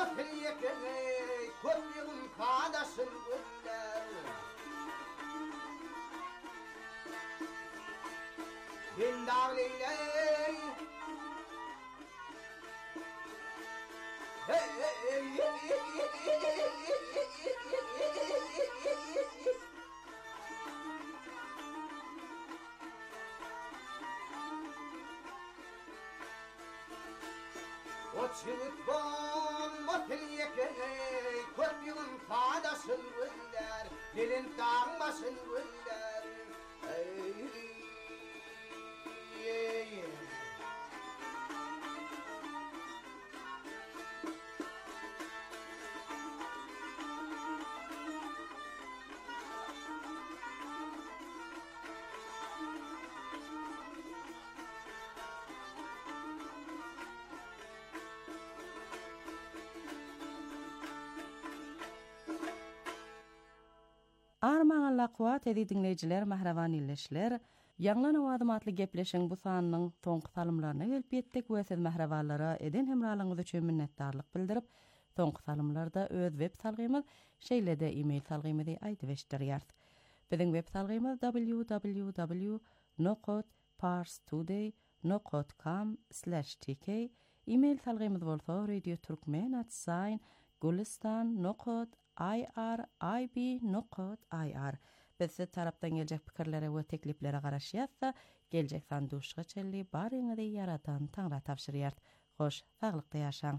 وتليك كل يوم قادش الولار بين داولي وتشوفون وتليك كل يوم قادش الولار لين تعمش الولار Armağanla kuat edi dinleyiciler, mahravan illeşler. Yanlan avadım atlı gepleşen bu sanının tonqı salımlarına gelip yettik ve siz mahravallara eden hemralığınız üçün minnettarlık bildirip, tonqı salımlarda öz web salgymyz, şeýle-de e-mail salgymyzy aýdyp Bizim web salgymyz www.parstoday.com/tk. E-mail salgymyz bolsa radioturkmen@gulistan.irib.ir. Bizde tarapdan gelecek pikirlere we tekliplere garaşýatsa, gelecek sanduşga çelli baryňyzy yaratan Taňra tapşyrýar. Hoş, saglykda ýaşaň.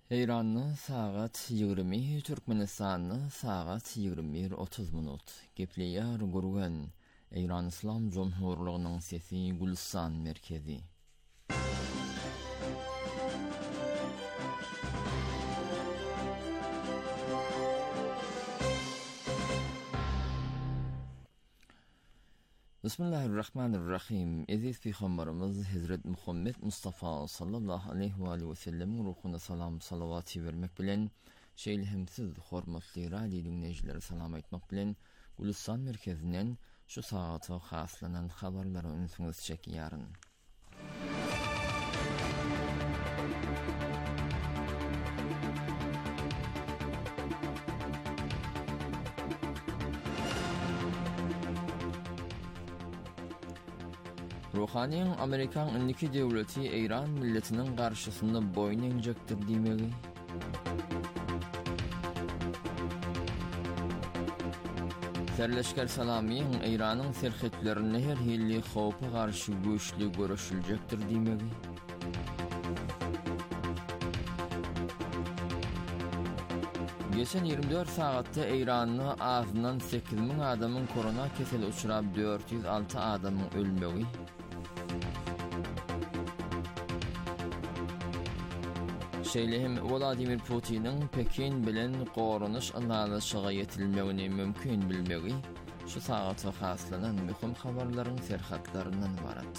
Eýranyň sagat 20, Türkmenistanyň sagat 21:30 minut. Gepleýär gurgan Eýran Islam Jomhurlygynyň sesi Gulistan merkezi. Bismillahirrahmanirrahim. Aziz peygamberimiz Hazret Muhammed Mustafa sallallahu aleyhi ve sellem ruhuna salam salavat vermek bilen şeýlehimsiz hormatly radio dinleýijileri salam aýtmak bilen Gulistan merkezinden şu sagata haslanan habarlary öňüňiz çekýäryn. Ruhanyň Amerikan ünlüki döwleti Eýran milletiniň garşysynda boyun eňjekdir diýmegi. Serleşker Salamiň Eýranyň serhetlerini her hilli howpa garşy güýçli görüşüljekdir diýmegi. Geçen 24 sagatda Eýranyň azyndan 8000 adamyň korona keseli uçurap 406 adamyň ölmegi. Şeýlehim Vladimir Putiniň Pekin bilen gorunuş anlaşyga ýetilmegini mümkin bilmegi şu sagata haslanan möhüm habarlaryň serhatlaryndan ibarat.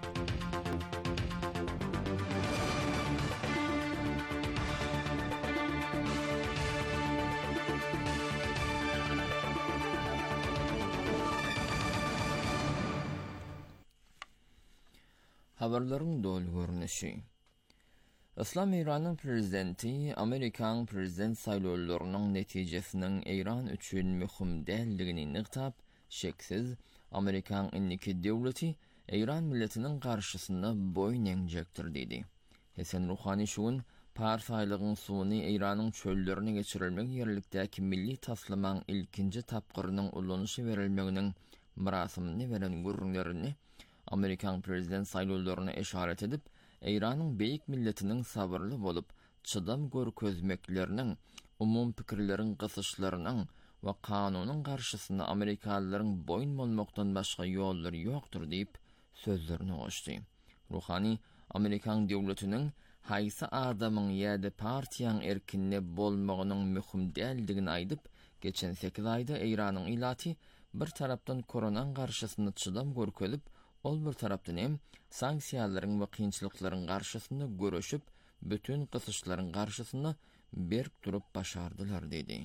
Habarlaryň dol görnüşi. Islam Eýranyň prezidenti Amerikan prezident saýlawlarynyň netijesiniň Eýran üçin möhüm däldigini nyktap, şeksiz Amerikan ünlüki döwleti Eýran milletiniň garşysynda boyun eňjekdir diýdi. Hasan Ruhani şuň parsaýlygyň suwuny Eýranyň çöllerine geçirilmek ýerlikdäki milli taslamaň ilkinji tapgyrynyň ulanışy berilmeginiň murasymy beren gurrunlaryny Amerikan prezident saýlawlaryna eşaret edip Eýranyň beýik milletiniň sabırly bolup, çydam görkezmekleriniň, umum pikirleriň gysyşlarynyň we kanunyň garşysynda Amerikalılaryň boyun bolmakdan başga ýollary ýokdur diýip sözlerini goşdy. Ruhani Amerikan döwletiniň haýsy adamyň ýa-da partiýaň erkinne bolmagynyň möhüm däldigini aýdyp, geçen 8 aýda Eýranyň ilaty bir tarapdan koronan garşysynda çydam görkezip, ol bir tarapdan hem sanksiýalaryň we kynçylyklaryň garşysynda görüşüp, bütün gysyşlaryň garşysynda berk durup başardylar dedi.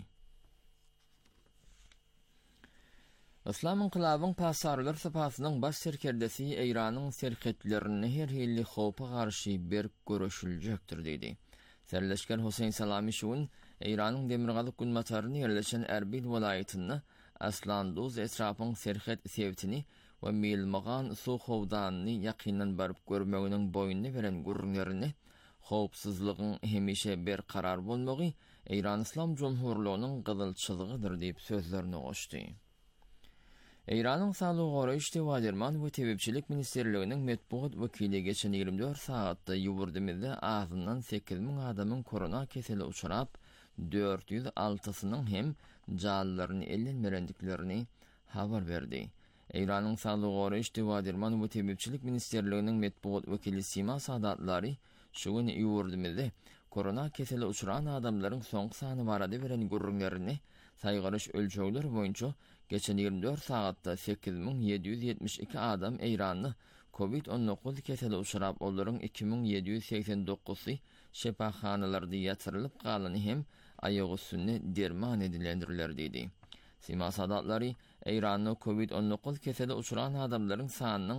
Islam inqilabyň pasarlar sapasynyň baş serkerdesi Eýranyň serhetlerini her hilli howpa garşy berk görüşüljekdir dedi. Serleşken Husayn Salami şuň Eýranyň demirgalyk gulmataryny ýerleşen Erbil welaýatyny Aslanduz etrapyň serhet sebitini we milmagan su howdanyny ýakynan baryp görmeginiň boýunny beren gurrunlaryny howpsuzlygyň hemişe bir karar bolmagy Eýran Islam Jomhurlygynyň gyzylçylygydyr diýip sözlerini goşdy. Eýranyň Saglyk goraýyş Wadirman we Tebipçilik Ministerliginiň medpuat wekili geçen 24 sagatda ýurdymyzda azyndan 8000 adamyň korona keseli uçurap 406synyň hem jallaryny ellenmerendiklerini habar berdi. Eýranyň Saglyk goraýyş Wadirman we Tebipçilik Ministerliginiň medpuat wekili Sima Sadatlary şuň ýurdymyzda korona keseli uçuran adamlaryň soňky sany barada beren gurrunlaryny saýgaryş ölçegleri boýunça geçen 24 sagatda 8772 adam Eýranyň COVID-19 keseli uçurap olaryň 2789y şepaxanalarda ýatyrylyp galany hem aýagy üstünde derman edilendirler diýdi. Sima Sadatlary Eýranyň COVID-19 keseli uçuran adamlaryň sanynyň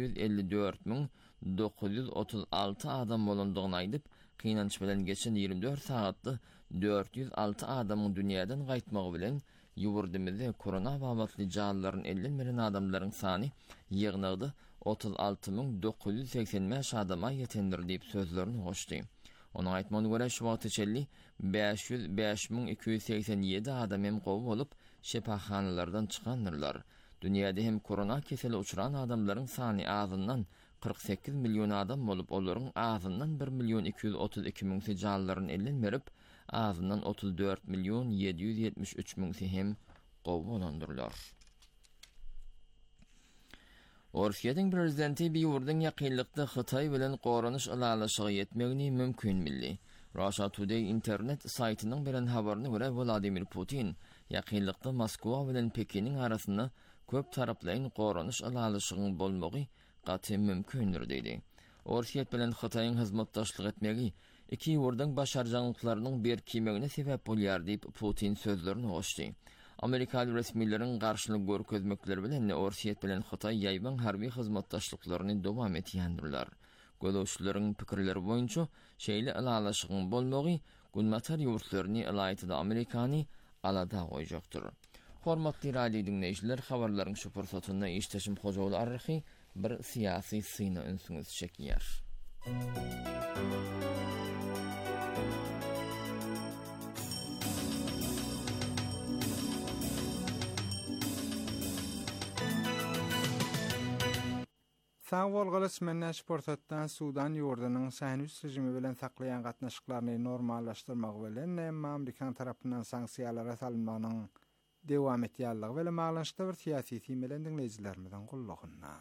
654.936 adam bolandygyny aýdyp, kynanç bilen geçen 24 sagatda 406 adamyň dünýäden gaýtmagy bilen ýurdymyzda korona babatly jallaryň ellenmeren adamlaryň sany ýygnagdy 36985 adama ýetendir diýip sözlerini goşdy. Onuň aýtmagyna görä şu wagt içelli 505.287 adam hem gowy bolup şepaxanalardan çykandyrlar. Dünýäde hem korona keseli uçuran adamlaryň sany azyndan 48 milyon adam bolup olaryň azyndan 1 milyon 232 000 jallaryn elden berip, azyndan 34 milyon 773 000 hem gowulandyrlar. Orsiýetiň prezidenti bir ýurdun ýakynlykda Hytaý bilen goranyş alalaşygy ýetmegini mümkin bildi. Russia Today internet saytynyň bilen habaryna görä Vladimir Putin ýakynlykda Moskwa bilen Pekiniň arasynda köp taraplyň goranyş alalaşygynyň bolmagy gaty mümkindir dedi. Orsiýet bilen Hytaýyň hyzmatdaşlyk etmegi iki ýurdun başarjanyklarynyň berkimegine sebäp bolýar diýip Putin sözlerini goşdy. Amerikalı resmilerin karşılık görkezmekleri bilen Orsiýet bilen Hytaý ýaýban harby hyzmatdaşlyklaryny dowam etýändirler. Gözleşlerin pikirleri boýunça şeýle alalaşygyň bolmagy günmatar ýurtlaryny alaýtyda Amerikany alada goýjakdyr. Hormatly radio dinleýijiler, habarlaryň şu pursatyna işteşim hojaly arhy bir syýasy syna ünsüňiz çekýär. Sağolgalyş menneş portatdan Sudan ýurdunyň Sahnus rejimi bilen saklayan gatnaşyklaryny normallaşdyrmak bilen Amerikan tarapyndan sanksiýalara salynmagynyň dewam etýärligi bilen maglanyşda bir syýasy bilen dinleýijilerimizden gullugyna.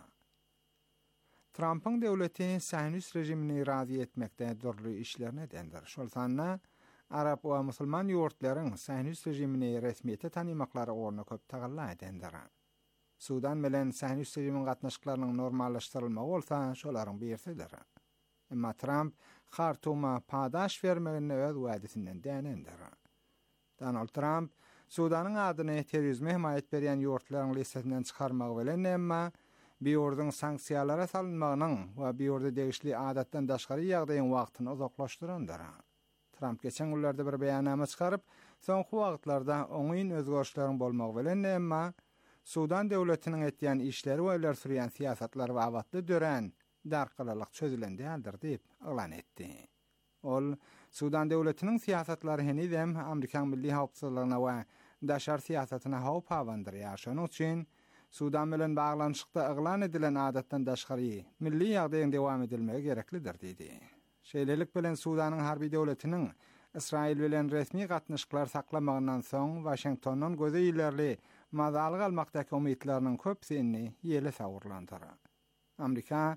Trumpyň döwleti Sahnus rejimini razy etmekde durly işlerine edendir. Şol sanna Arap we musulman ýurtlaryň Sahnus rejimini resmiýete tanymaklary orna köp tagalla edendir. Sudan bilen Sahnus rejiminiň gatnaşyklarynyň normallaşdyrylmagy bolsa, şolaryň birsidir. Emma Trump Hartuma padaş bermegini öz wädesinden dänendir. Donald Trump Sudanyň adyny terrorizme himayet berýän ýurtlaryň listesinden çykarmagy bilen emma bir ýurdun sanksiýalara salynmagynyň we bir ýurda degişli adatdan daşgary ýagdaýyň wagtyny uzaklaşdyrandyr. Trump geçen günlerde bir beýannama çykaryp, soňky wagtlarda oňyň özgörüşleriň bolmagy bilen emma Sudan döwletiniň etýän işleri we ýerler sürýän siýasatlary wagtly dören darkylalyk çözülen däldir diýip elan etdi. Ol Sudan döwletiniň siýasatlary henizem Amerikan milli hawpsuzlygyna we daşar siýasatyna hawp hawandyrýar. Şonuň üçin Sudan bilen baglanyşykda elan edilen adatdan daşgary milli ýagdaýyň dowam edilmegi gereklidir diýdi. Şeýlelik bilen Sudanyň harby döwletiniň Israil bilen resmi gatnaşyklar saklamagynyň soň Washingtonyň göze ýylarly mazalyk almakdaky umytlarynyň köpsini ýele sagurlandyr. Amerika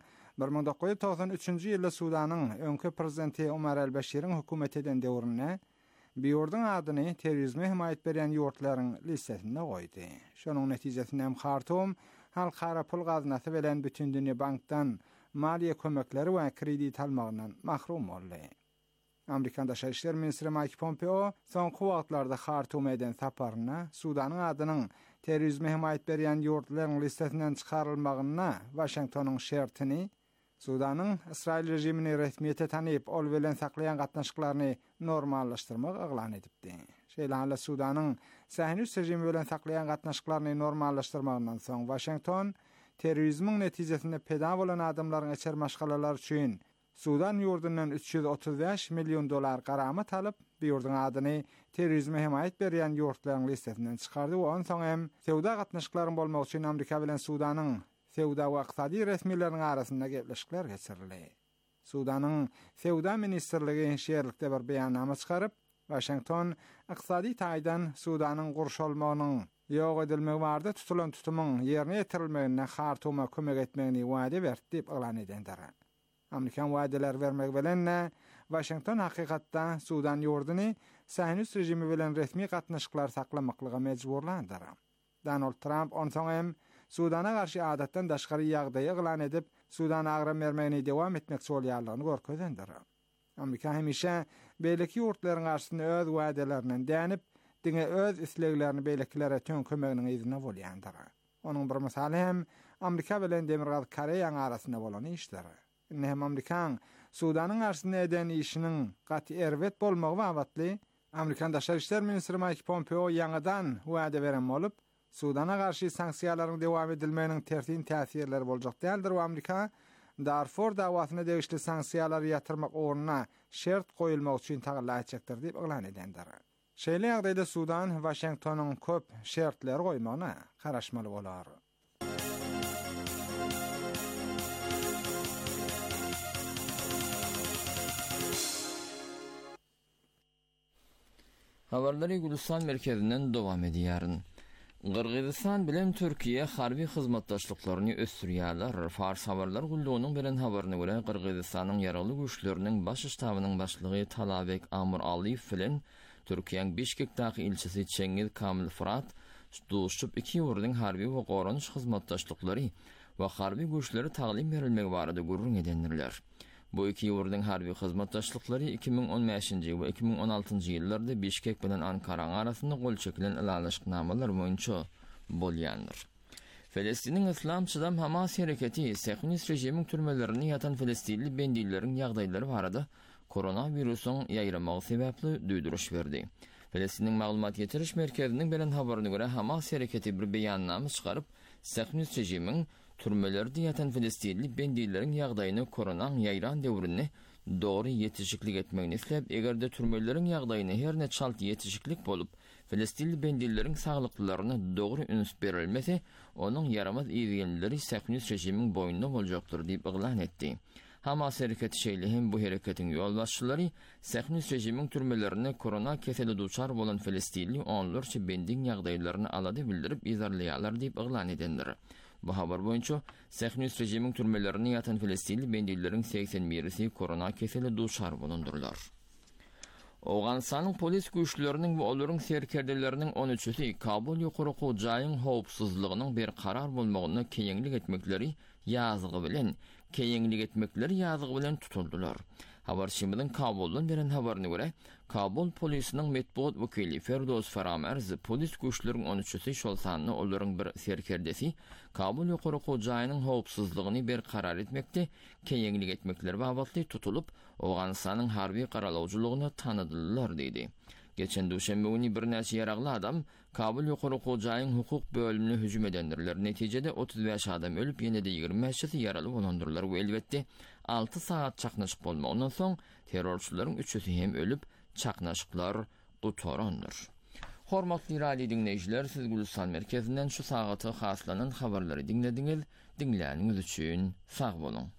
1993-nji ýylda Sudanyň öňkü prezidenti Omar el-Bashir'in hökümet eden döwrüne bir ýurdun adyny terrorizme himayet berýän ýurtlaryň listesine goýdy. Şonuň netijesinde hem Hartum halkara pul gaznasy bilen bütün dünýä bankdan maliýe kömekleri we kredit almagyndan mahrum boldy. Amerikan Daşary işler ministri Mike Pompeo soňky wagtlarda Hartum eden saparyna Sudanyň adynyň terrorizme himayet berýän ýurtlaryň listesinden çykarylmagyna Washingtonyň şertini Sudanyň Israil rejimini resmiýete tanyp ol bilen saklayan gatnaşyklaryny normallaşdyrmak elan edipdi. Şeýle Sudanyň Sahnus rejimi bilen saklayan gatnaşyklaryny normallaşdyrmagyndan soň Washington terrorizmiň netijesinde peda bolan adamlaryň eçer maşgalalar üçin Sudan ýurdundan 335 milyon dolar garamat alyp, bir ýurdun adyny terrorizme himayet berýän ýurtlaryň listesinden çykardy we ondan soň hem sewda gatnaşyklaryň bolmagy üçin Amerika bilen Sudanyň sewda we ykdysady resmiýetleriniň arasynda gepleşikler geçirildi. Sudanyň sewda ministrligi şeýerlikde bir beýannama çykaryp, Washington ykdysady taýdan Sudanyň gurşalmagynyň ýok edilmegi barada tutulan tutumyň ýerine ýetirilmegine Hartuma kömek etmegini wada berdi diýip elan edendir. Amerikan wadalar vermek bilen Washington hakykatda Sudan ýurduny Sahnus rejimi bilen resmi gatnaşyklar saklamaklyga mejburlandyr. Donald Trump onsoň hem Sudana garşy adatdan daşgary ýagdaý elan edip, Sudan agram bermegini dowam etmekçi bolýarlygyny görkezendir. Amerika hemişe beýleki ýurtlaryň garşysyna öz wadalaryny dänip, diňe öz isleglerini beýlekilere tönkemeginiň izine bolýandyr. Onuň bir misaly hem Amerika bilen Demirgaz Koreýa arasynda bolan işler. Hem Amerikan Sudanyň garşysyna eden işiniň gaty erwet bolmagy wagtly Amerikan Daşary işler ministri Mike Pompeo ýangydan wada beren bolup, Sudana garşy sanksiýalaryň dowam edilmeginiň tersin täsirleri boljak däldir we Amerika Darfur dawasyna degişli sanksiýalary ýatyrmak ornuna şert goýulmak üçin tagalla etjekdir diýip elan edendir. Şeýle ýagdaýda Sudan Washingtonyň köp şertleri goýmagyna garaşmaly bolar. Habarlary Gülistan merkezinden dowam edýäryn. Qırgızistan bilen Türkiýe harby hyzmatdaşlyklaryny ösdürýärler. Fars habarlar gullugynyň bilen habaryna görä Qırgızistanyň ýaraly güýçleriniň baş ştabynyň başlygy Talabek Amuraliýew bilen Türkiýeň Bişkekdaky ilçesi Çengiz Kamil Fırat duşup iki ýurduň harby we goranyş hyzmatdaşlyklary we harby güýçleri taglim berilmegi barada gurrun edenlerler. Bu iki ýurduň harby hyzmatdaşlyklary 2015-nji we 2016-njy ýyllarda Bişkek bilen Ankara arasynda gol çekilen ilalaşyknamalar boýunça bolýandyr. Filistiniň Islam Çydam Hamas hereketi Siyonist rejimiň türmelerini ýatan Filistinli bendilleriň ýagdaýlary barada koronawirusyň ýaýramagy sebäpli duýduruş berdi. Filistiniň maglumat ýetiriş merkeziniň bilen habaryna görä Hamas hereketi bir beýannama çykaryp Siyonist rejimiň türmelerde ýatan Filistinli bendilleriň ýagdaýyny koronaň ýaýran döwründe dogry ýetişiklik etmegini isläp, egerde türmeleriň ýagdaýyny herne çalt ýetişiklik bolup, Filistinli bendilleriň saglyklaryna dogry üns berilmese, onuň yaramaz ýergenleri Siyonist rejimiň boýnuna boljakdyr diýip iglan etdi. Hamas hereketi şeýle hem bu hereketiň ýolbaşçylary Siyonist rejimiň türmelerine korona keseli duçar bolan Filistinli onlarça bendin ýagdaýlaryny alady bildirip izarlaýarlar diýip iglan edenler. Bu habar boýunça Siyonist rejimiň türmelerini ýatan Filistinli bendilleriň 81-si korona keseli duçar bolundurlar. Awganistanyň polis güýçleriniň we olaryň serkerdeleriniň 13-si Kabul ýokurky jaýyň howpsuzlygynyň bir karar bolmagyny keýenglik etmekleri ýazygy bilen tutuldular. Habar şeýmeden Kabuldan beren habaryna görä, Kabul polisiniň metbuat wekili Ferdoz Faramerz polis güýçleriniň 13-si şol sanly olaryň bir serkerdesi Kabul ýokurky jaýynyň howpsuzlygyny bir karar etmekde keýenglik etmekleri babatly tutulup, Awganistanyň harby garalawçylygyny tanadylar diýdi. Geçen duşembe günü bir näçe ýaragly adam Kabul ýokurky jaýyň hukuk bölümine hüjüm edenler. Netijede 35 adam ölüp, ýene-de 25-si ýaraly bolandylar we elbetde 6 saat çaknaşyk bolmagynyň soň terrorçylaryň 3-si hem ölüp, çaknaşyklar gutarandyr. Hormatly radio dinleýijiler, siz Gülistan merkezinden şu sagaty haslanan habarlary dinlediňiz. Dinläniňiz üçin sag bolun.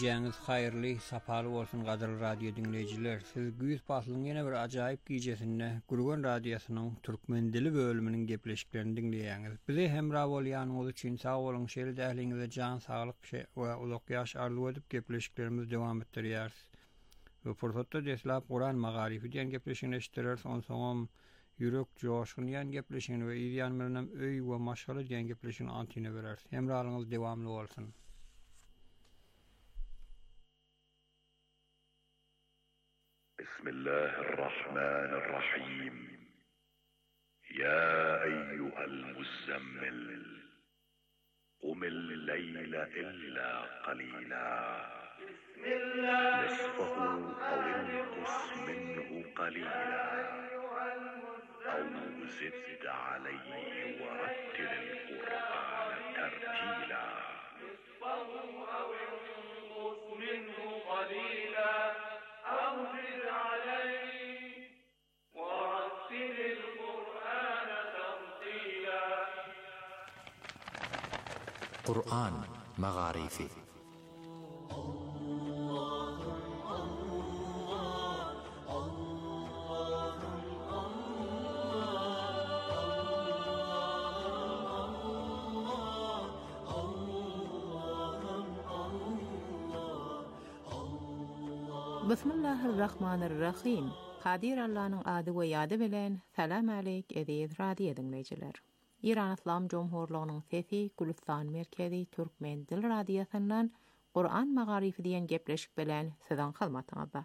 Geceniz hayırlı, sapalı olsun qadarlı radio dinleyiciler. Siz Güýüz Basylyň ýene bir ajaýyp gijesinde Gurgan radiosynyň türkmen dili bölüminiň gepleşiklerini dinleýäňiz. Bize hemrah bolýanyňyz üçin sag bolun. Şeýle dähliňizde jan saglyk we ulak ýaş arzuw edip gepleşiklerimizi dowam etdirýäris. We pursatda deslap Qur'an magarifi diýen gepleşigini eşitdirýäris. Onsoň yürek joşgyny ýan gepleşigini we ýan bilen öý we maşgala diýen gepleşigini antyna berär. Hemrahyňyz dowamly bolsun. بسم الله الرحمن الرحيم يا أيها المزمل قم الليل إلا قليلا نصفه أو انقص منه قليلا أو زد عليه ورتل القرآن ترتيلا نصفه أو انقص منه قليلا أو زد عليه ورتل القرآن ترتيلا. قرآن مغاريفي. Bismillahirrahmanirrahim. Qadir Allah'ın adı we ýady bilen salam aleyk ediz radio dinleyijiler. İran Islam Jomhurluğunyň sesi Gülistan merkezi Türkmen dil radiosundan Qur'an magarifi diýen gepleşik bilen sizden halmatyňyzda.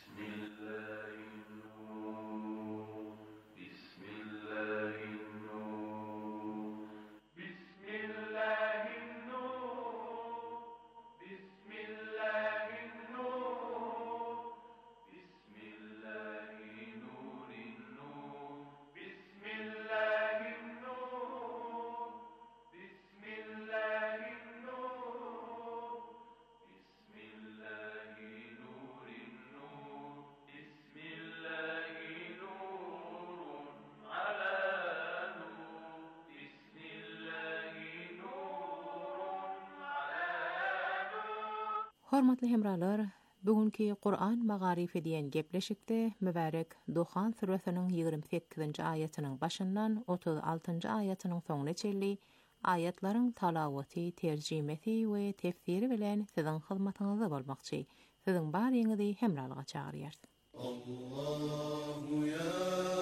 Hormatly hemralar, bugünkü Qur'an magarifi diýen gepleşikde mübarek Duhan suresiniň 28-nji aýatynyň başyndan 36-njy aýatynyň soňuna çelli aýatlaryň talawaty, terjimesi we tefsiri bilen siziň hyzmatyňyzda bolmakçy. Siziň baryňyzy hemralyga çagyrýar. Allahu ya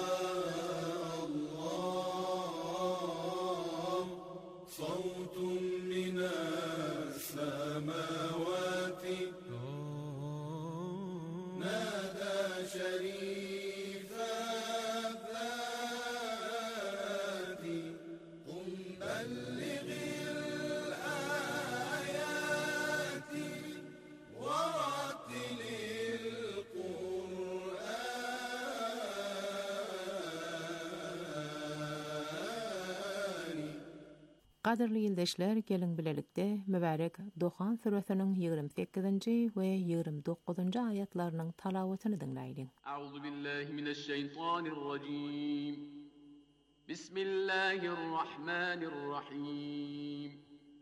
Allah, sawtun minas samawati nada sharifa fati qum ballighil ayati wa rattilil Qadirli ýyldaşlar, gelin bilelikde mübarek Duhan suresiniň 28-nji we 29-njy aýatlarynyň talawatyny dinleýin. Euzu billahi mineşşeytanirracim. Bismillahirrahmanirrahim.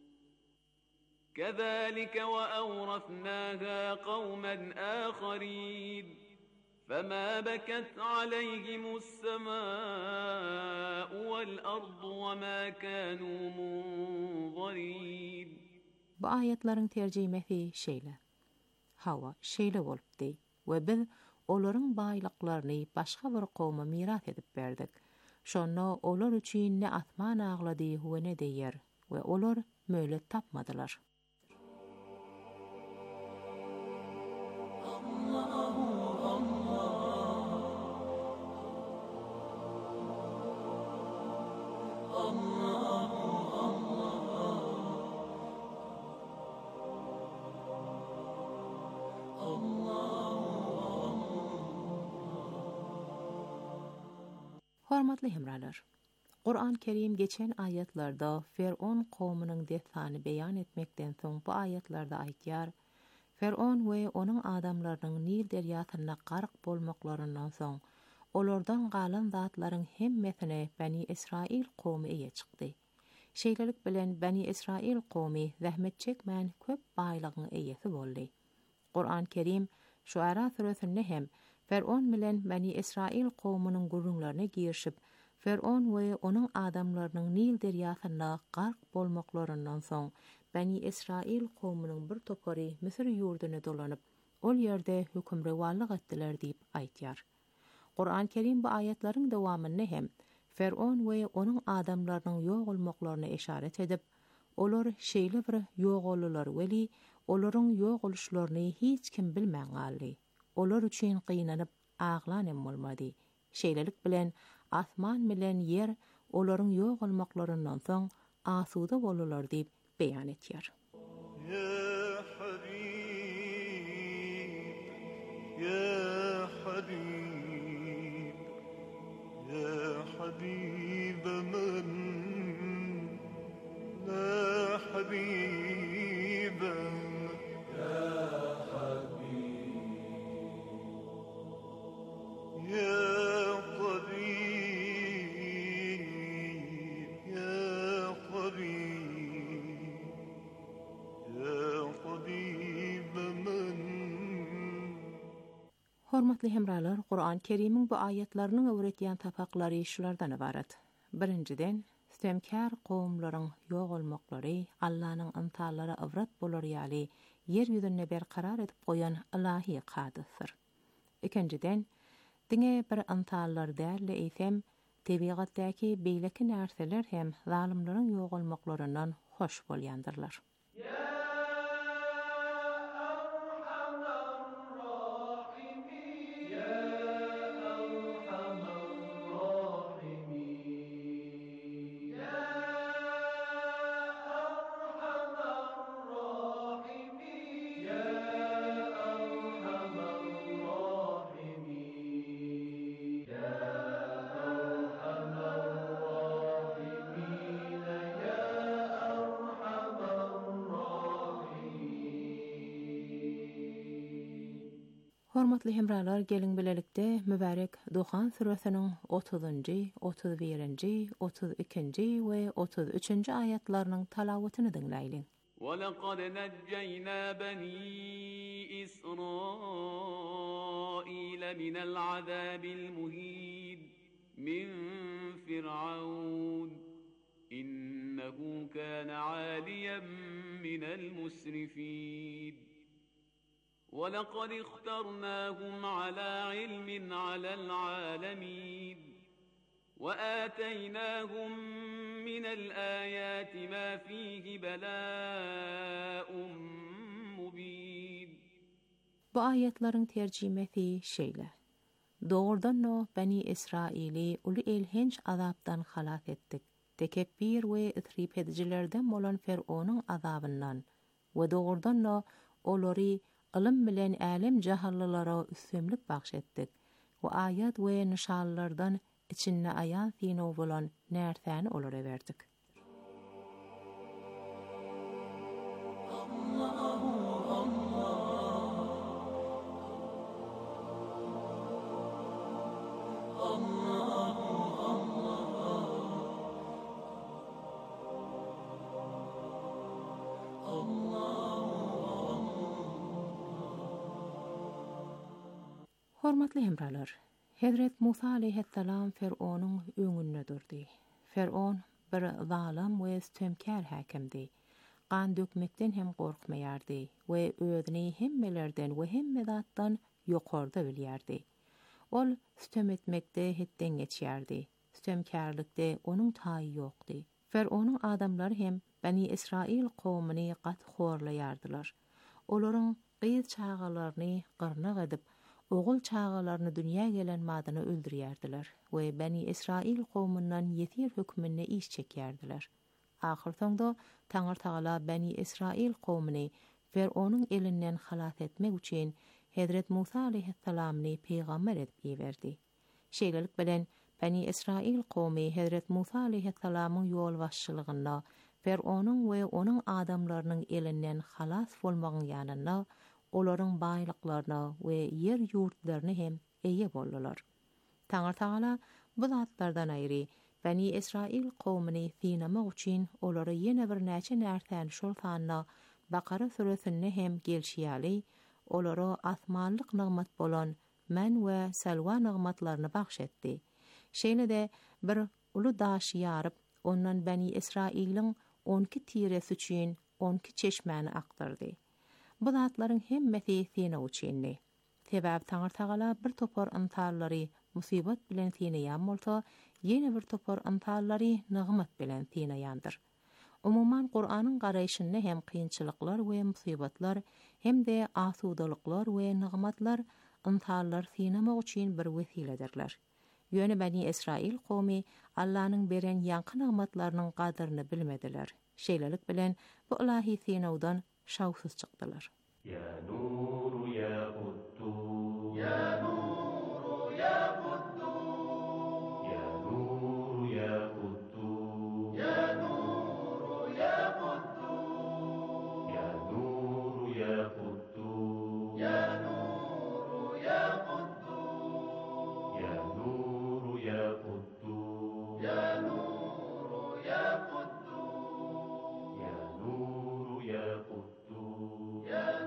Kezalike ve awrasnaha qawman akharin. فما بكت عليهم السماء والأرض وما كانوا منظرين. Bu ayetlerin tercümesi şeýle. Hawa şeýle bolupdy we biz olaryň baýlyklaryny başga bir gowma miras edip berdik. Şonu olar üçin ne atman aglady we ne diýer we olar möhlet tapmadylar. Hormatly hemralar, Qur'an Kerim geçen ayetlarda Fer'on kowmunyň destany beýan etmekden soň bu ayetlarda aýtýar, Fer'on we onuň adamlarynyň Nil derýasyna gark bolmaklarynyň soň olardan galan zatlaryň hemmesine Bani Israil kowmy eýe çykdy. Şeýlelik bilen Bani Israil kowmy zähmet çekmän köp baýlygyň eýesi boldy. Qur'an Kerim Şuara suresinde hem Fer'on bilen Bani İsrail qowmunun gurrunlaryna girişip Fer'on we onun adamlarynyň Nil derýasynda gark bolmaklaryndan soň Bani İsrail qowmunun bir topary Misir ýurduny dolanyp ol ýerde hükümrewalyk etdiler diýip aýtýar. Qur'an Kerim bu ayetlaryň dowamyny hem Fer'on we onun adamlarynyň ýok bolmaklaryna işaret edip, olar şeýle bir ýok bolurlar weli olaryň ýok boluşlaryny hiç kim bilmän galdy. Olar üçin gynanyp aglanem bolmady. Şeýlelik bilen asman bilen ýer olaryň ýok bolmaklaryndan soň asuda bolurlar diýip beýan etýär. Ya Habib, Ya Habib, Ya Habib man, La Habib, Ya Habib, Ya Hormatly hemralar, Qur'an Kerimiň bu ayetlarynyň öwretýän tapaklary şulardan ibaret. Birinciden, stemkar qowmlaryň ýok bolmaklary Allah'nyň ymtallary ibret bolar ýaly yer ýüzünde berkarar edip goýan ilahi kadysdyr. Ikinciden, diňe bir ymtallar däl eýsem, tebigatdaky beýleki närseler hem zalimlaryň ýok bolmaklaryndan hoş bolýandyrlar. Hormatly hemralar, gelin bilelikde mübarek Duhan suresiniň 30-njy, 31-nji, 32-nji we 33-nji ayetlarynyň talawatyny dinleýin. وَلَقَدْ نَجَّيْنَا بَنِي إِسْرَائِيلَ مِنَ الْعَذَابِ الْمُهِينِ مِنْ فِرْعَوْنَ إِنَّهُ كَانَ عَالِيًا مِنَ الْمُسْرِفِينَ وَلَقَدِ اخْتَرْنَاهُمْ عَلَى عِلْمٍ عَلَى الْعَالَمِينَ وَآتَيْنَاهُمْ مِنَ الْآيَاتِ مَا فِيهِ بَلَاءٌ مُبِينٌ. Bu ayetlaryň terjimesi şeýle. Doğrudan Bani İsraili ulu elhenç azapdan halat etdik. Tekebbir we itrip edicilerden bolan Fer'onuň azabyndan we doğrudan olary ilim bilen älim jahallylara üstünlik bagş etdik. We ayet we nişanlardan içinde aýan sino bolan närsäni olara berdik. Hormatly hemralar, Hazret Musa aleyhisselam Fer'onuň öňünde durdy. Fer'on bir zalim we stemkär häkimdi. Gan dökmekden hem gorkmaýardy we özüni hemmelerden we hemme zatdan ýokarda bilýärdi. Ol stem etmekde hetden geçýärdi. Stemkärlikde onuň taýy ýokdy. Fer'onuň adamlary hem Bani İsrail qowmuny gat horlaýardylar. Olaryň gyýyz çağalaryny gyrnak edip ogul çağalaryny dünýä gelen madyny öldürýärdiler we Bani İsrail qowmundan ýetir hökmüne iş çekýärdiler. Ahir soňda Taňar Taala Bani İsrail qowmuny Fer'onuň elinden halat etmek üçin Hazret Musa aleyhisselamny peýgamber edip ýeberdi. Şeýlelik bilen Bani İsrail qowmy Hazret Musa aleyhisselamyň ýol başçylygynda Fer'onuň we onuň adamlarynyň elinden halas bolmagyň ýanynda olaryň baýlyklaryna we yer ýurtlaryna hem eýe boldular. Taňar Taala bu zatlardan aýry Bani İsrail qowmuny synamak üçin olary ýene bir näçe närsäni şol sanna Bakara suresinde hem gelşýäli, olara asmanlyk nygmat bolan men we selwa nygmatlaryny bagşetdi. Şeýle de bir ulu daş ýaryp, ondan Beni Israil'in 12 tiresi üçin 12 çeşmäni akdyrdy. Bu zatlaryň hemmesi sine üçinni. Sebäp Taňar Tagala bir topar yntarlary musibat bilen tineýän bolsa, ýene bir topar yntarlary nygmat bilen tineýändir. Umuman Qur'anyň garaýşyny hem kynçylyklar we musibatlar hem de asudalyklar we nygmatlar yntarlar tinemek üçin bir wesiledirler. Ýöne Beni Israil kowmy Allahyň beren ýanky nygmatlarynyň gadyryny bilmediler. Şeýlelik bilen bu ilahi sinawdan şawsuz çykdylar. Ya nur ya Quddus ya nur ya Quddus ya nur ya Quddus ya nur ya Quddus ya nur ya Quddus ya nur ya Quddus ya nur ya Quddus ya nur ya Quddus ya nur ya Quddus ya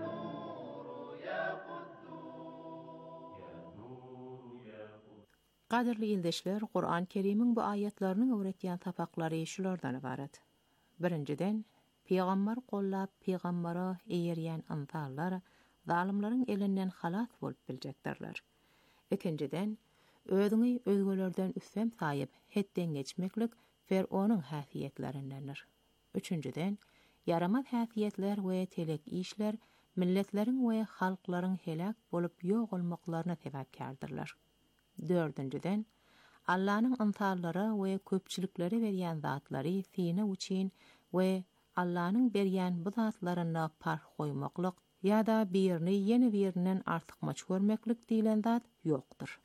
Qadirli ildeşler, Qur'an-ı Kerim'in bu ayetlerinin öğretýän tapaklary şulardan ibaret. Birinciden, Peýgamber gollap peýgambera eýerýän yntarlar zalimlaryň elinden halas bolup biljekdirler. Ikinciden, özüňi özgelerden üstün saýyp hetden geçmeklik Fer'onuň häsiýetlerindendir. Üçünciden, yaramaz häsiýetler we telek işler milletleriň we halklaryň helak bolup ýok bolmaklaryna sebäpkärdirler. Dördüncüden, Allahyň yntarlary we köpçülikleri berýän zatlary sine üçin we Allahyň berýän bu zatlaryna parh goýmaklyk ýa-da birini ýene birinden artykmaç görmeklik diýilen zat ýokdur.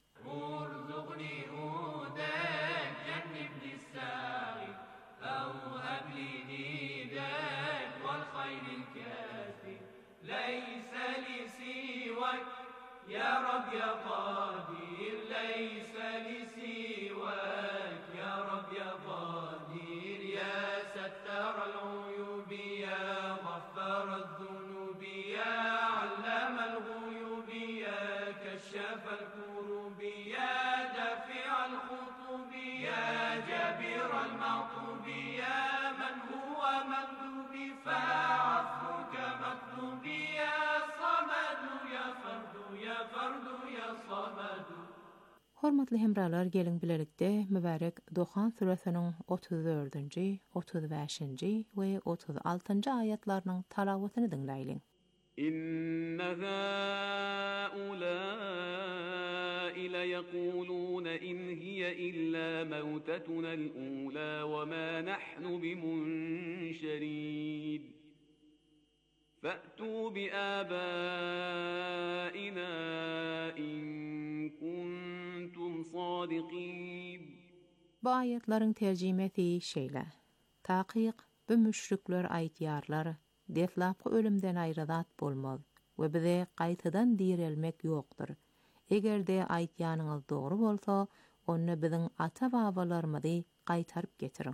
يا رب يا قادر ليس لسواك يا رب يا قادر يا ستار العيوب يا غفار الذنوب يا علام الغيوب يا كشاف الكروب يا دافع الخطوب يا جابر المعطوب يا من هو مندوب فعفوك مطلوب يا صمد يا فرد يا فرد يا صمد. Hormatly hemralar, gelin bilelikde mübarek Dohan suresiniň 34-nji, 35-nji we 36-njy ayatlarynyň talawatyny dinleýin. إن هؤلاء ليقولون إن هي إلا موتتنا الأولى وما نحن بمنشرين فأتوا بآبائنا إن كنتم صادقين. Bu ayetlaryň terjimesi şeýle. Taqiq bu müşrikler aýtýarlar, deslapky ölümden aýrazat bolmaz we bize gaýtadan direlmek ýokdur. Egerde aýtýanyňyz dogry bolsa, onu biziň ata-babalarymyzy gaýtaryp getirin.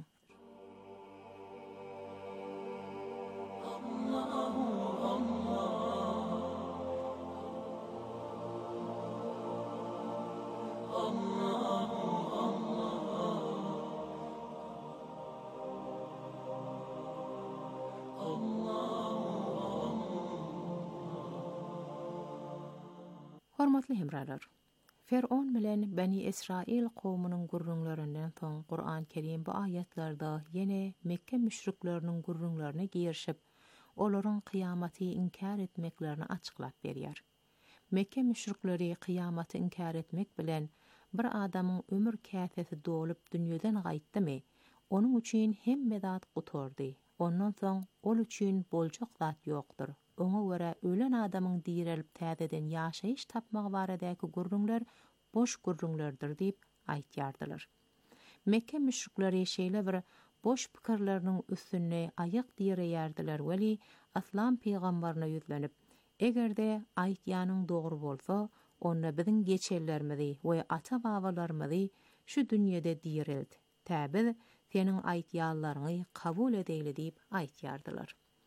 Hormatly hemralar, Fer'on bilen Beni Israil kowmunyň gurrunlarynyň soň Qur'an-ı Kerim bu ayetlarda ýene Mekke müşrikleriniň gurrunlaryna girişip, olaryň kıyamaty inkar etmeklerini açyklap berýär. Mekke müşrikleri kıyamaty inkar etmek bilen bir adamyň ömür käsesi dolup dünýeden gaýtdymy, onuň üçin hemme zat gutordy. Ondan soň ol üçin boljak zat ýokdur. Oňa görä ölen adamyň direlip täzeden ýaşaýyş tapmak baradäki gurrunlar boş gurrunlardyr diýip aýtýardylar. Mekke müşrikleri şeýle bir boş pikirleriniň üstüne aýak diýerýärdiler weli Aslan peýgamberine ýüzlenip, egerde aýtýanyň dogry bolsa, onda biziň geçerlerimizi we ata-babalarymyzy şu dünýede direldi. Täbiz seniň aýtýanlaryňy kabul edeýli diýip aýtýardylar.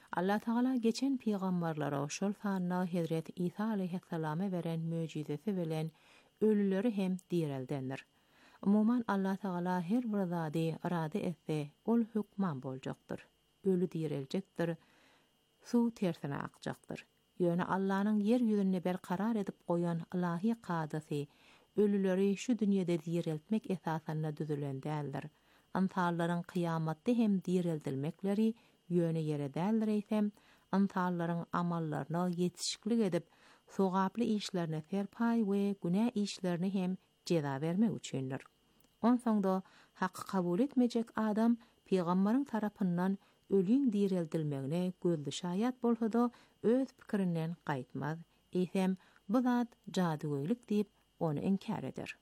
Allah Taala geçen peygamberlere şol sanna Hazret İsa aleyhissalama beren möjizesi bilen ölüleri hem direldendir. Umuman Allah Taala her bir zady irade etse ol hükman boljakdyr. Ölü direljekdir. Su tersine akjakdyr. Ýöne Allah'ın yer ýüzünde berkarar edip goýan ilahi kadasy ölüleri şu dünýede direltmek esasında düzülen däldir. Antarlaryň kıyamatda hem direldilmekleri ýöne ýere däldir eýsem, antarlaryň amallaryna ýetişiklik edip, sogaply işlerine serpay we günä işlerini hem jeza bermek üçindir. Onsoňda haqqy kabul etmejek adam peýgamberiň tarapyndan ölüň direldilmegine gözli şaýat bolsa-da öz pikirinden gaýtmaz. Eýsem, bu zat jadygoýlyk diýip onu inkar eder.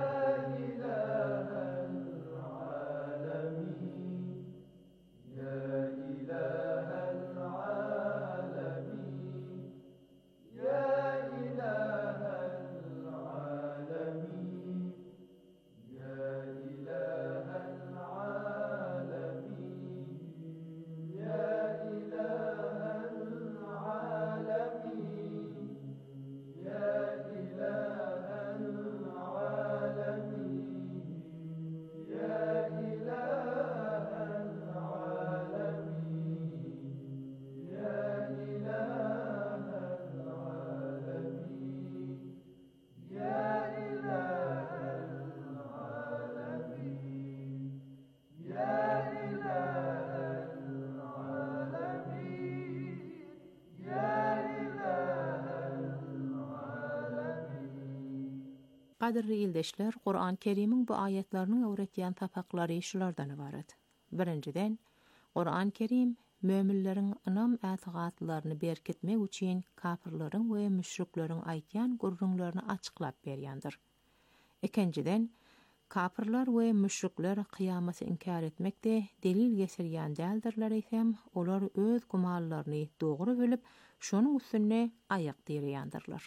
Qadirli ildeşler, Qur'an-ı Kerim'in bu ayetlerini öğretýän tapaklary şulardan ibaret. Birinciden, Qur'an-ı Kerim möminlerin inam atiqatlaryny berkitmek üçin kafirlaryň we müşrikleriň aýtýan gurrunlaryny açyklap berýändir. Ikinciden, kafirler we müşrikler kıyamaty inkar etmekde delil getirýän däldirler eýsem, olar öz gumanlaryny dogry bilip, şonuň üstüne aýak dirýändirler.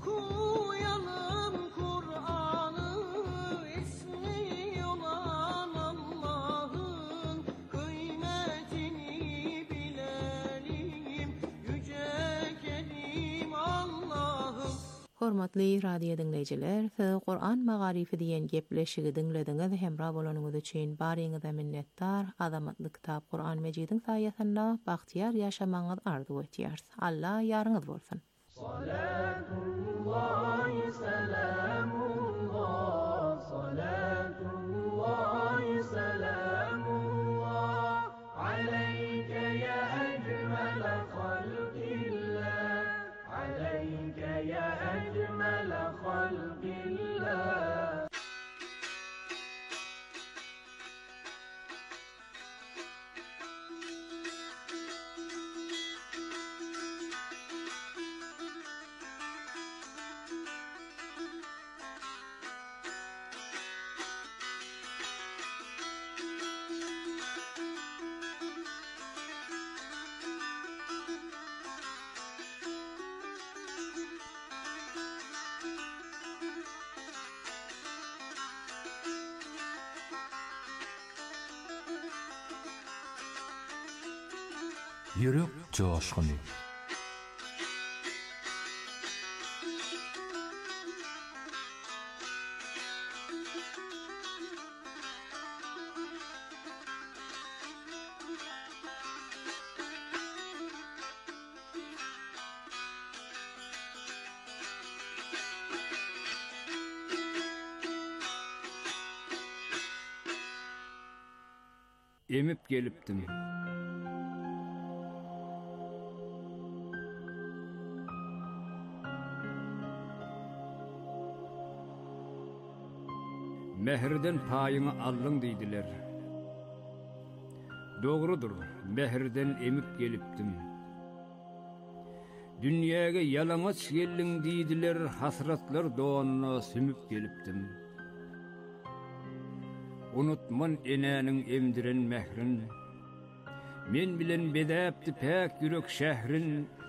Hormatly radio dinleyijiler, siz Qur'an magarifi diýen gepleşigi dinlediňiz hemra bolanyňyz üçin baryňyza minnetdar. Azamatly kitap Qur'an Mejidiň saýasynda bagtyar ýaşamaňyz arzu etýär. Allah ýaryňyz bolsun. Salatullahi selamullah, salatullahi selamullah aleyke ya ecmel halqillah, aleyke ya ecmel halqillah. Yürek coşkunu. Emip gelipdim. Mehirden payını alın deydiler. Doğrudur, mehirden emip gelipdim. Dünýäge yalamaç gelliň deydiler, hasratlar doğanına sümüp gelipdim. Unutman enäniň emdiren mehrin, men bilen bedäpdi päk ýürek şährin.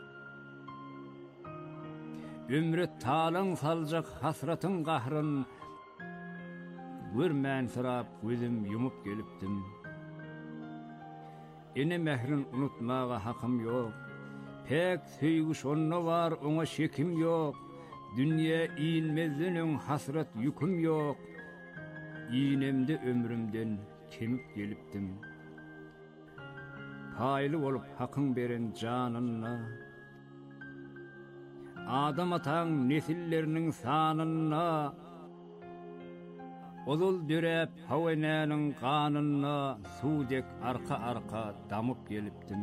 Ömre talan saljak hasratyň gahryn, görmän sırap gözüm yumup gelipdim. ene mehrin unutmağa hakım yok. Pek söýgüş onna var, ona şekim yok. Dünya iğilmezinin hasret yüküm yok. İğnemde ömrümden kemip gelipdim. Paylı olup hakın beren canınla. Adam atan nesillerinin sanınla. Odul dürep havenanın kanınla. Sudek arka arka damıp gelipdim.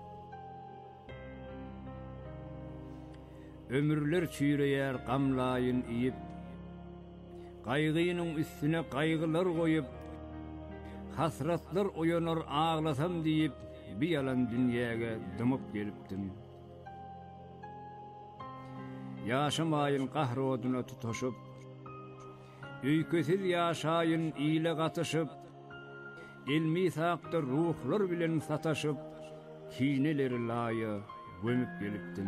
Ömürler çüýreýär gamlaýyn iyip, gaýgynyň üstüne gaýgylar goýup, hasratlar oýanır ağlasam diýip, bir yalan dünýäge dymyp gelipdim. Ýaşamaýyn gahrodyna tutaşyp, öýkesiz ýaşaýyn ýyle gatyşyp, ilmi sakda ruhlar bilen sataşyp, kineleri laýa gömüp gelipdim.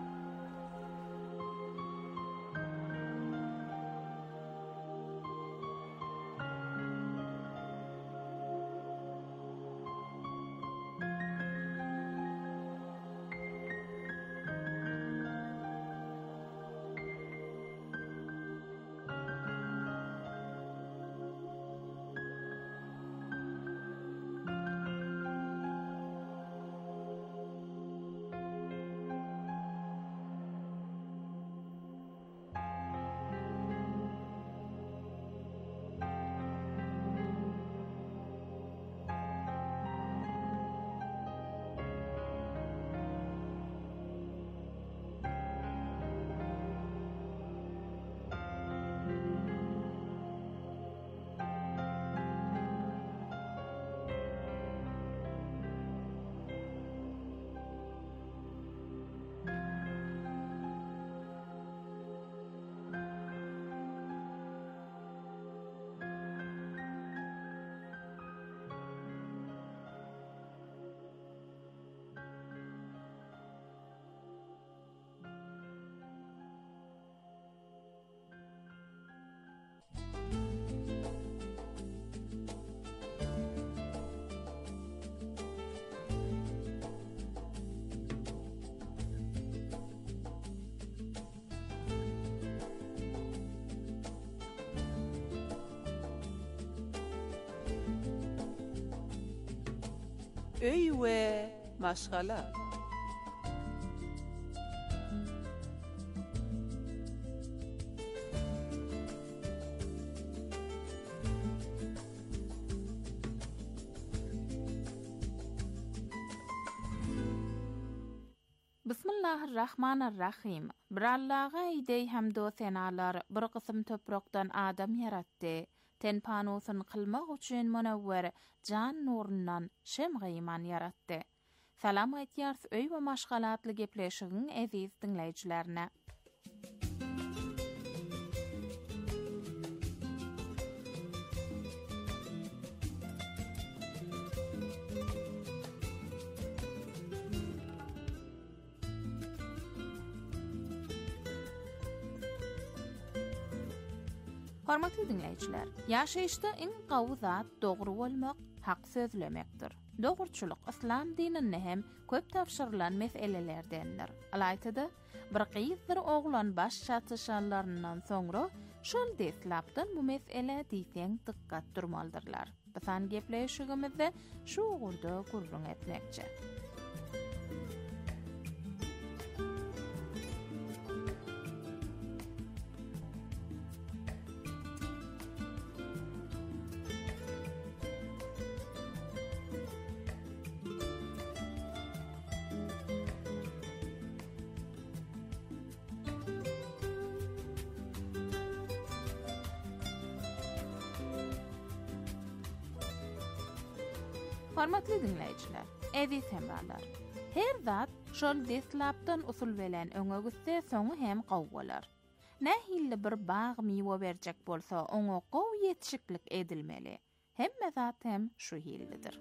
Öy we maşgala. Bismillahirrahmanirrahim. Bir Allaha idey hamdo senalar bir kısım töprokdan adam yaratdy. Tenpanosun kılmak üçin munawwer can nurundan şemgayman yaratdy. Salam aýtýars öý we maşgalatly gepleşigiň eziz dinleýijilerine. Hormatly dinleýijiler, ýaşaýyşda iň gawy zat dogry bolmak, haq sözlemekdir. Dogurçuluk İslam dininde hem köp tapşyrylan meselelerdendir. Alaytyda bir gyýyzdyr oglan baş çatışanlaryndan soňra şol deslapdan bu mesele diýseň dikkat durmaldyrlar. Bisan gepleşigimizde şu ugurda gurrun etmekçi. Hormatly dinleýijiler, eziz hemralar. Her zat şol deslapdan usul bilen öňe gitse soňy hem gaw bolar. Nähilli bir bagy miwe berjek bolsa oňa gaw ýetişiklik edilmeli. Hemme zat hem şu hillidir.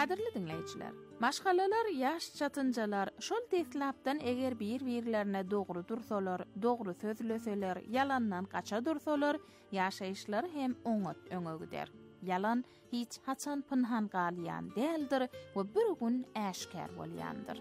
Kadirli dinleyijiler, maşgalalar ýaş çatynjalar şol deslapdan eger bir-birlerine dogry dursalar, dogry sözleseler, yalandan kaça dursalar, ýaşaýyşlary hem öňe gider. Yalan hiç haçan pynhan galýan däldir we bir gün äşkär bolýandyr.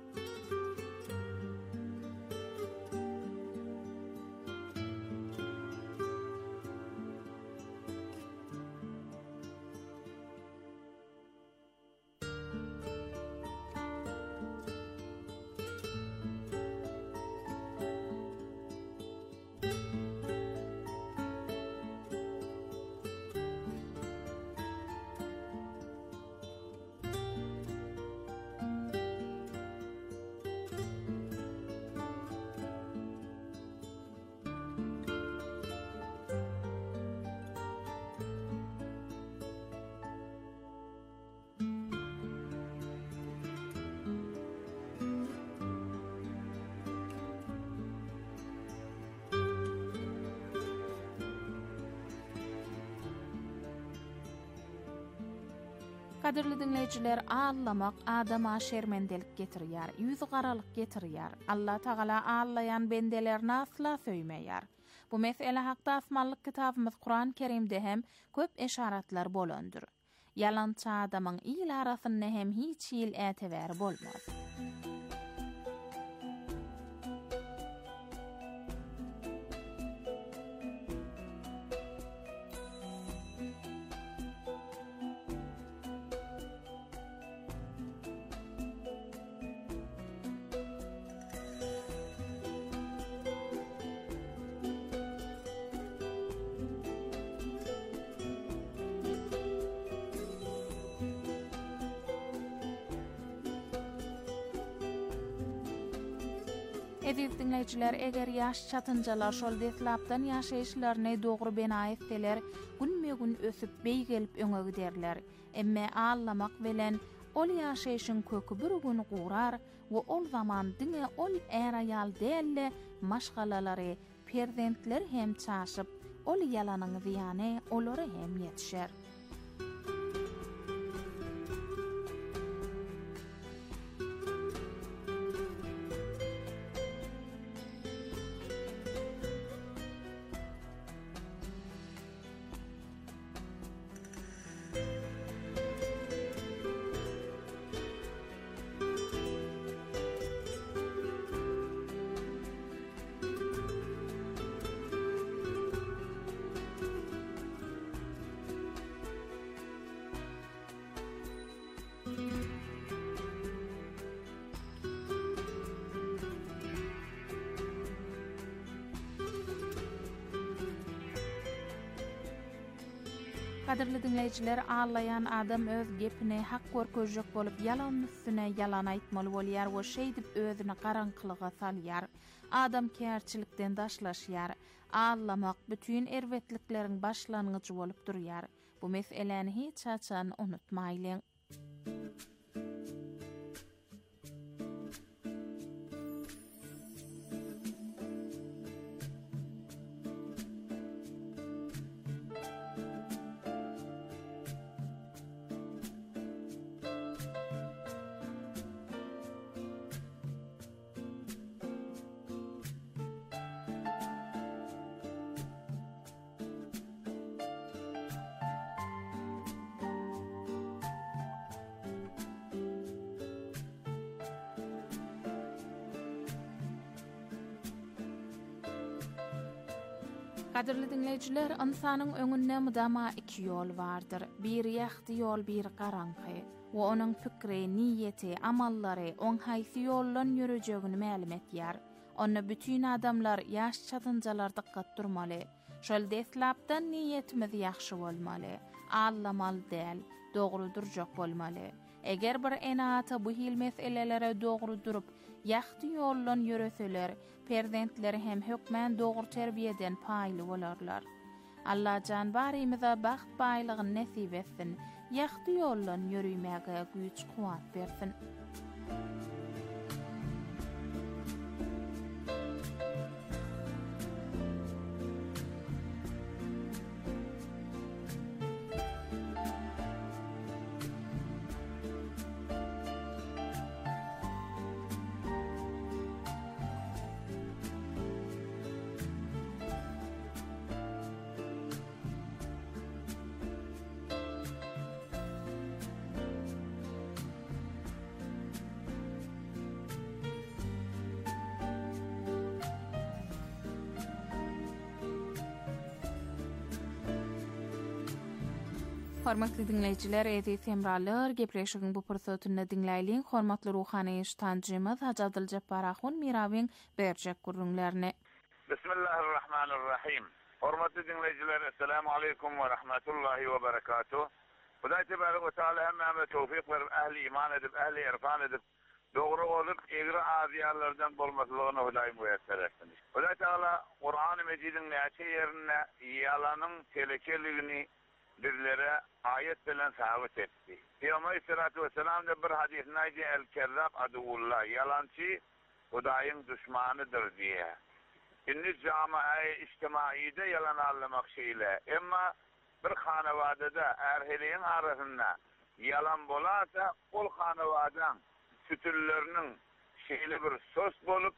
Kadirli dinleyijiler, ağlamak adama şermendelik getirýär, ýüzi garalyk getirýär. Allah Taala ağlayan bendelerini asla söýmeýär. Bu mesele hakda asmanlyk kitabymyz Kur'an-ı Kerimde hem köp eşaratlar bolandyr. Yalançy adamyň ýyl arasynda hem hiç ýyl ätebäri bolmaz. Eziz dinleyijiler, eger ýaş çatynjalar şol deslapdan ýaşaýyşlaryny dogry bena etseler, günme-gün ösüp beýgelip öňe giderler. Emme ağlamak bilen ol ýaşaýyşyň kökü bir gün gurar we ol zaman diňe ol äraýal dälle maşgalalary, perzentler hem çaşyp, ol ýalanyň ziýany olary hem ýetişer. Kadirli dinleyijiler, ağlayan adam öz gepine hak görkezjek bolup yalan üstüne yalan aýtmaly bolýar we şeýdip özüni garaňkylyga salýar. Adam kärçilikden daşlaşýar. Ağlamak bütün erwetlikleriň başlangyjy bolup durýar. Bu meseleni hiç haçan unutmaýlyň. Kadirli dinleyijiler, insanyň öňünde mudama iki ýol bardyr. Bir ýagty ýol, bir garaňky. We onuň pikri, niýeti, amallary oňhaýsy ýollan ýürejegini mälim etýär. Onu bütün adamlar ýaş çatynjalar dikkat durmaly. Şol deslapdan niýetimiz ýaxşy bolmaly. Ağlamaly däl, dogry durjak bolmaly. Eger bir enata bu hil meselelere dogry durup, ýagty ýollan ýöreseler, perzentleri hem hökmen dogry terbiýeden paýly bolarlar. Allah can barimize baxt baýlygyny nesip etsin, ýagty ýollan ýürümäge güýç kuwat bersin. Hormatly dinleyijiler, edis hemralar, gepleşigiň bu pursatyny dinläýliň. Hormatly ruhany iştancymyz Haji Abduljabbar Ahun Mirawing berjek gurrunlaryny. Bismillahirrahmanirrahim. Hormatly dinleyijiler, assalamu alaykum we rahmatullahi we berekatuh. Hudaý tebarek we taala hemme tawfik berip ähli iman edip, ähli irfan edip, dogry olup, egri aziýalardan bolmaslygyny Hudaý müýesser etsin. Hudaý taala Qur'an-ı Mejidin näçe ýerine ýalanyň telekeligini bizlere ayet bilen sabit etti. Peygamber Aleyhissalatu vesselam da bir hadis näce el-kezzab adullah, yalançı Hudaýyň düşmanıdır diye. Inni camiye içtimaiyde yalan anlamak şeyle. Emma bir hanavadada erheliğin arasında yalan bolasa ol hanavadan sütüllerinin şeyli bir söz bolup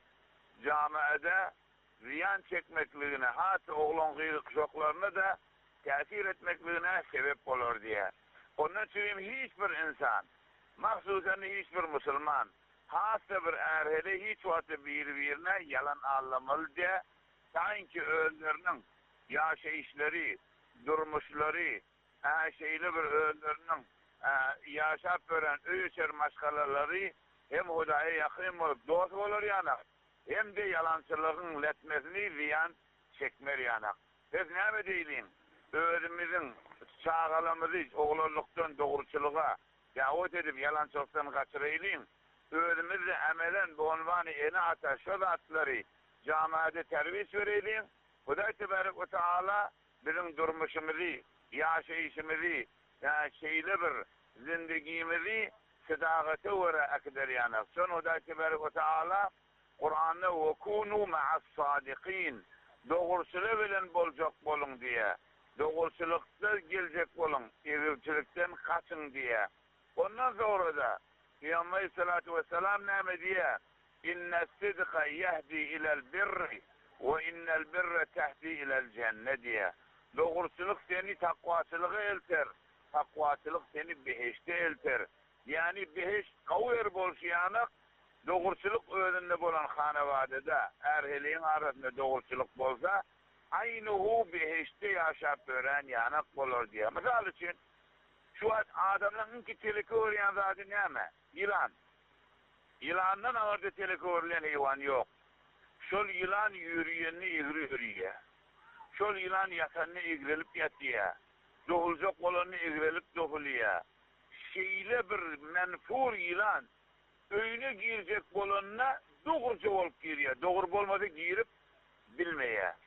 camide ziyan çekmekliğine hatta oğlan kıyıkşoklarına da tesir etmekliğine sebep olur diye. Onun için hiçbir insan, mahsusen hiçbir Müslüman, hasta bir erheli hiç vakti birbirine yalan anlamalı diye, sanki özlerinin yaşayışları, durmuşları, şeyli bir özlerinin yaşap veren öğüçer maşgalaları hem Hudaýa yakın olup dost olur yanak, hem de yalancılığın letmesini ziyan çekmer yanak. Biz ne mi deyilim? Özümüzün çağalamızı oğlanlıktan doğruçuluğa yahut edip yalançılıktan kaçırayım. Özümüzü emelen bu unvanı ene ata şu zatları camiade terbiye verelim. Hudaý tebarek ve taala bizim durmuşumuzu, yaşayışımızı, şeyli bir zindagimizi sadaqate ve akder yana. Son Hudaý tebarek ve taala Kur'an'da ve kunu ma'as sadiqin, doğruçulu bilen bolacak bolun diye. Doğruçulukta gelecek bolun, egirçilikten kaçın diye. Ondan sonra da Peygamber Aleyhissalatu vesselam näme diye? İnne-s-sidqa yehdi ilel-birri ve innel-birre tehdi ilel-cenne diye. Doğruçuluk seni takvaçılığa elter. Takvaçılık seni beheşte elter. Yani beheşt kavur bolşayanık, doğruçuluk özünde bolan hanavadada, erheliğin arasında doğruçuluk bolsa, aynuhu beheşte yaşap ören yanak bolur diye. Misal için, şu adamların ki teleki öğreyen zaten näme? Yılan. Yılandan ağırda teleki öğreyen hayvan yok. Şol yılan yürüyenini egri yürüye. Şol yılan yatanını egrilip yatıyor. Doğulacak olanını egrilip doğuluyor. Şeyle bir menfur yılan öyüne girecek olanına doğruca olup giriyor. Doğru olmadı girip bilmeye.